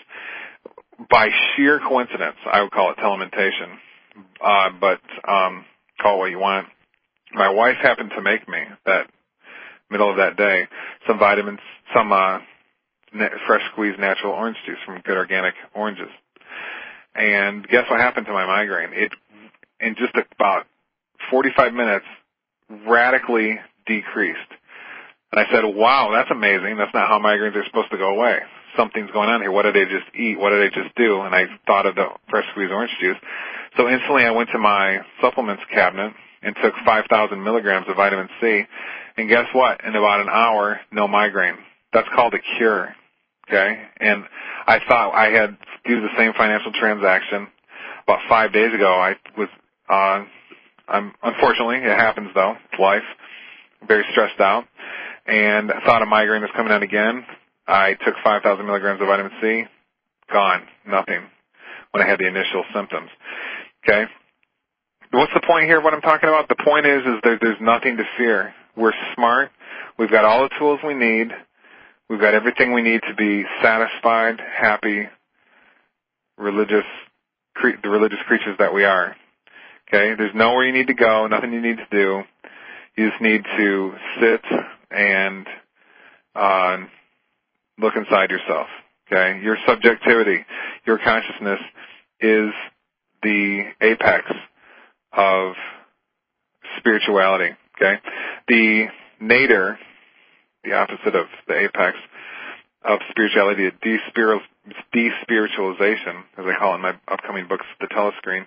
By sheer coincidence, I would call it telementation. Uh, but, um, call it what you want. My wife happened to make me that middle of that day some vitamins, some uh, fresh squeezed natural orange juice from good organic oranges. And guess what happened to my migraine? It, in just about forty-five minutes, radically decreased. And I said, wow, that's amazing. That's not how migraines are supposed to go away. Something's going on here. What did I just eat? What did I just do? And I thought of the fresh squeezed orange juice. So instantly I went to my supplements cabinet and took five thousand milligrams of vitamin C. And guess what? In about an hour, no migraine. That's called a cure. okay? And I thought I had do the same financial transaction about five days ago. I was, uh, I'm unfortunately it happens though. It's life. Very stressed out, and I thought a migraine was coming on again. I took five thousand milligrams of vitamin C. Gone. Nothing. When I had the initial symptoms. Okay. What's the point here of what I'm talking about? The point is, is that there's nothing to fear. We're smart. We've got all the tools we need. We've got everything we need to be satisfied, happy, religious, cre- the religious creatures that we are. Okay? There's nowhere you need to go, nothing you need to do. You just need to sit and uh, look inside yourself. Okay? Your subjectivity, your consciousness is the apex of spirituality. Okay? The nadir, the opposite of the apex of spirituality, the despiritualization, as I call it in my upcoming books, The Telescreen,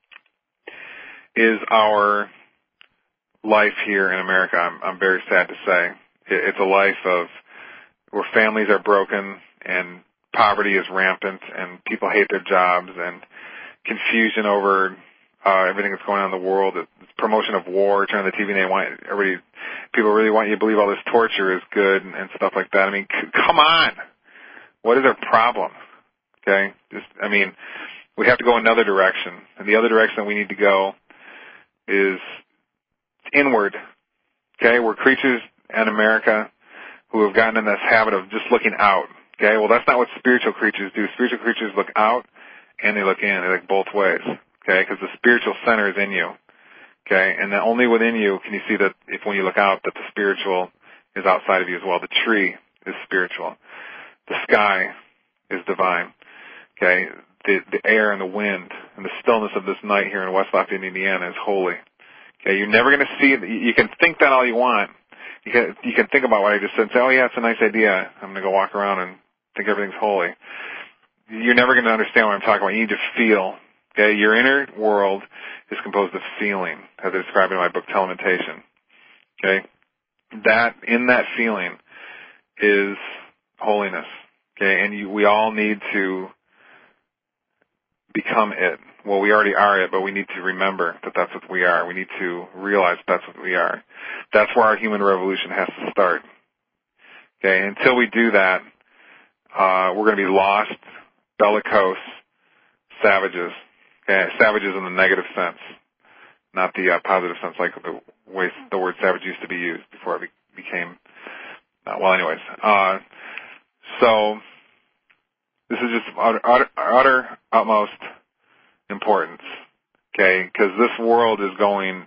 is our life here in America. I'm, I'm very sad to say. It, it's a life of where families are broken and poverty is rampant and people hate their jobs and confusion over uh, everything that's going on in the world. It's promotion of war. Turn on the T V and they want everybody. People really want you to believe all this torture is good and, and stuff like that. I mean, c- come on. What is our problem? Okay, just I mean, we have to go another direction, and the other direction we need to go is inward. Okay, we're creatures in America who have gotten in this habit of just looking out. Okay, well that's not what spiritual creatures do. Spiritual creatures look out and they look in. They look both ways. Okay, because the spiritual center is in you. Okay, and then only within you can you see that if when you look out that the spiritual is outside of you as well. The tree is spiritual. The sky is divine. Okay, the the air and the wind and the stillness of this night here in West Lafayette, Indiana is holy. Okay, you're never going to see it. You can think that all you want. You can you can think about what I just said and say, oh yeah, it's a nice idea. I'm going to go walk around and think everything's holy. You're never going to understand what I'm talking about. You need to feel. Okay, your inner world is composed of feeling, as I described in my book, Telementation. Okay, that in that feeling is holiness. Okay, and you, we all need to become it. Well, we already are it, but we need to remember that that's what we are. We need to realize that's what we are. That's where our human revolution has to start. Okay, until we do that, uh, we're going to be lost, bellicose savages. Okay, savages in the negative sense, not the uh, positive sense, like the way the word savage used to be used before it be- became. Uh, well, anyways, uh, so this is just utter, utter, utter utmost importance, okay, because this world is going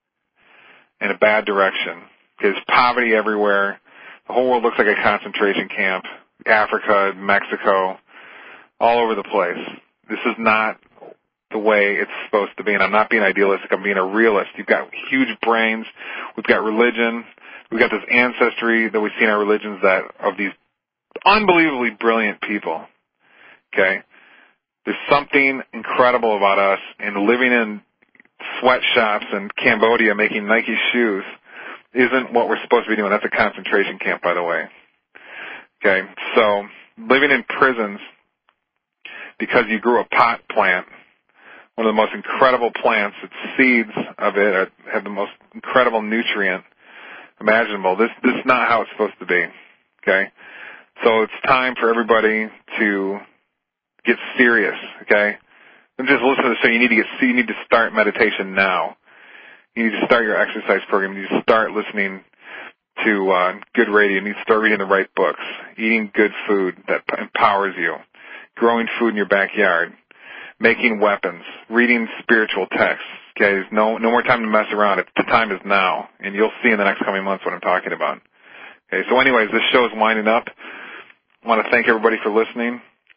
in a bad direction. There's poverty everywhere. The whole world looks like a concentration camp. Africa, Mexico, all over the place. This is not the way it's supposed to be, and I'm not being idealistic. I'm being a realist. You've got huge brains. We've got religion. We've got this ancestry that we see in our religions that of these unbelievably brilliant people, okay? There's something incredible about us, and living in sweatshops in Cambodia making Nike shoes isn't what we're supposed to be doing. That's a concentration camp, by the way. Okay, so living in prisons because you grew a pot plant, one of the most incredible plants, its seeds of it have the most incredible nutrient imaginable. This, this is not how it's supposed to be, okay? So it's time for everybody to get serious, okay? Don't just listen to the show. You need to get, you need to start meditation now. You need to start your exercise program. You need to start listening to uh, good radio. You need to start reading the right books, eating good food that p- empowers you, growing food in your backyard, making weapons, reading spiritual texts. Okay, there's no no more time to mess around. It, the time is now, and you'll see in the next coming months what I'm talking about. Okay, so anyways, this show is winding up. I want to thank everybody for listening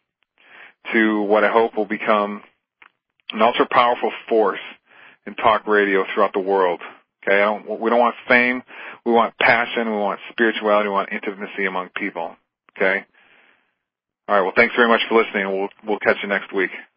to what I hope will become an ultra-powerful force in talk radio throughout the world. Okay, I don't, we don't want fame. We want passion. We want spirituality. We want intimacy among people. Okay? All right, well, thanks very much for listening. We'll, we'll catch you next week.